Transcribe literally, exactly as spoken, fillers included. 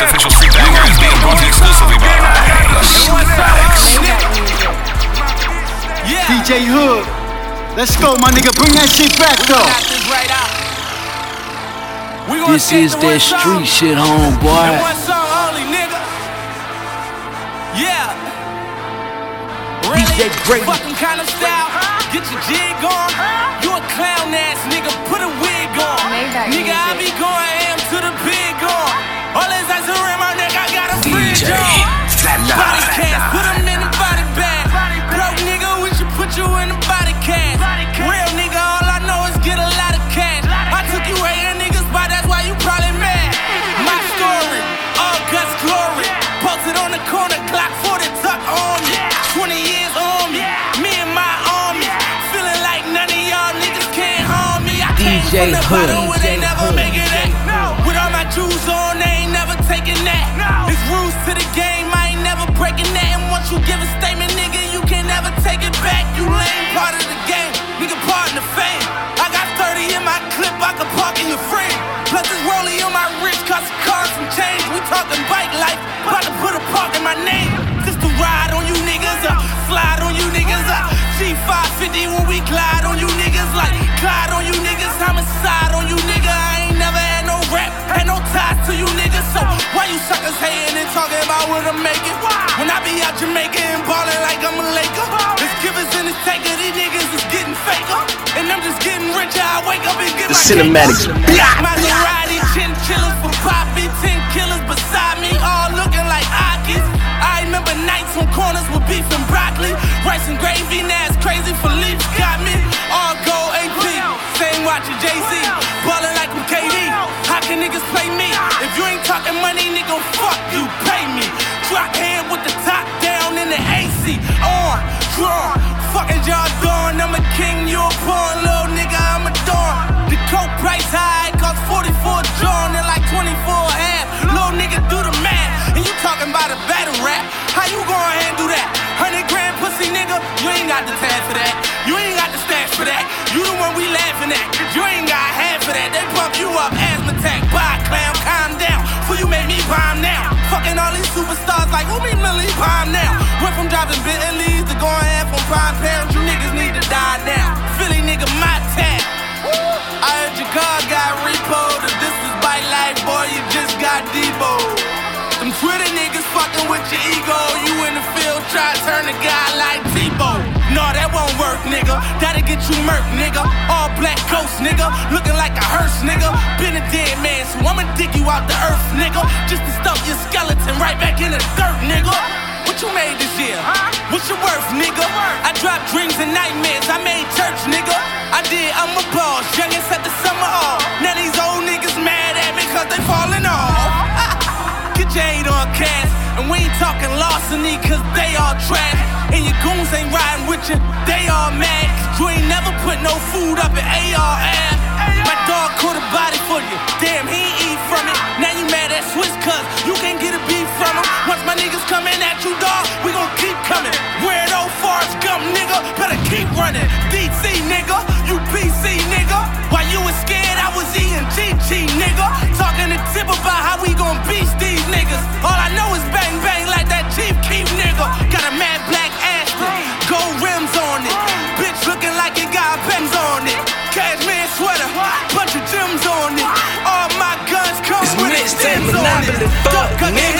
first official street banger is being brought to you exclusively by D J Hood. Let's go, my nigga. Bring that shit back, though. This is that street shit, homeboy. Yeah. D J Brady. Fucking kind of style. Get your jig on. You a clown ass nigga. Put a wig on. Nigga, I be going ham to the big on. All this ice around my neck, I got a fridge on. Body cast, put them in the body bag. Broke nigga, we should put you in the body cast. Real nigga, all I know is get a lot of cash. I took you hating niggas, but that's why you probably mad. My story, all guts glory. Posted on the corner, Glock forty tuck on me. twenty years on me, me and my army. Feeling like none of y'all niggas can't harm me. I came from the bottom where they never make it at. With all my jewels on, they ain't never taking that. It's rules to the game, I ain't never breaking that. And once you give a statement, nigga, you can never take it back. You lame part of the game, nigga, part of the fame. I got thirty in my clip, I can park in your frame. Plus it's rolling on my wrist, cost a car some change. We talking bike life, about to put a park in my name. Just to ride on you niggas, uh, slide on you niggas, uh, G five fifty when we glide on you niggas, like glide on you niggas, homicide on you nigga. I ain't never had no rap, had no ties to you niggas. So why you suckers hating and talking about what I'm making? When I be out Jamaica and ballin' like I'm a Laker, it's givers and it's taker, these niggas is getting faker. And I'm just getting richer, I wake up and get The my cinematics. Maserati, chinchillas for Poppy, ten killers beside me, all looking like Akis. I remember nights on corners with beef and broccoli, rice and gravy, now it's crazy. Philippe's got me, all gold A P, same watch as Jay-Z, ballin' like I'm K D. How can niggas play me? If you ain't talking money, nigga, fuck you, pay me. Drop hand with the top down in the A C, on, drawn. Fucking y'all doing, I'm a king, you a pawn, little nigga, I'm a dawn. The coke price high, it cost forty-four John and like twenty-four half. Little nigga do the math, and you talking about a battle rap? How you gon' handle that? Hundred grand pussy nigga, you ain't got the tag for that. You ain't got the stash for that. You the one we laughing at, you ain't got half for that. They pump you up, asthma attack, bye clown, calm down. For you made me bomb now. Fucking all these superstars like who me Millie bomb now. Went from driving Bentleys to going half on prime parents. You niggas need to die now. Philly nigga, my tag. I heard your car got repoed. If this is bite life, boy, you just got deboed. Them Twitter niggas fucking with your ego. You in the field, try to turn a guy like Tebow. No, that won't work, nigga. That'll get you murked, nigga. All black ghost, nigga. Looking like a hearse, nigga. Been a dead man, so I'ma dig you out the earth, nigga. Just to stuff your skeleton right back in the dirt, nigga. What you made this year? What's your worth, nigga? I dropped dreams and nightmares, I made church, nigga. I did, I'm a boss, youngest at the summer off. Now these old niggas mad at me cause they falling off. Get your hate on cast, and we ain't talking larceny cause they all trash. And your goons ain't riding with you, they all mad. Cause you ain't never put no food up in A R F. My dog caught a body for you, damn he ain't eat from it. Now you mad at Swiss cause you can't get a beef from him. Once my niggas coming at you dog, we gon' keep coming. Weirdo Forrest Gump nigga, better keep running. D C nigga, you P C nigga. While you was scared I was eating G G nigga. Talking to Tip about how we gon' beast these niggas. All I know is bang bang like that Chief Keef nigga. Got a mad black Aston, gold rims on it. Bitch looking like it got bangs on it. Cashmere sweater, bunch of gems on it. All my guns come with stems on it. Duck,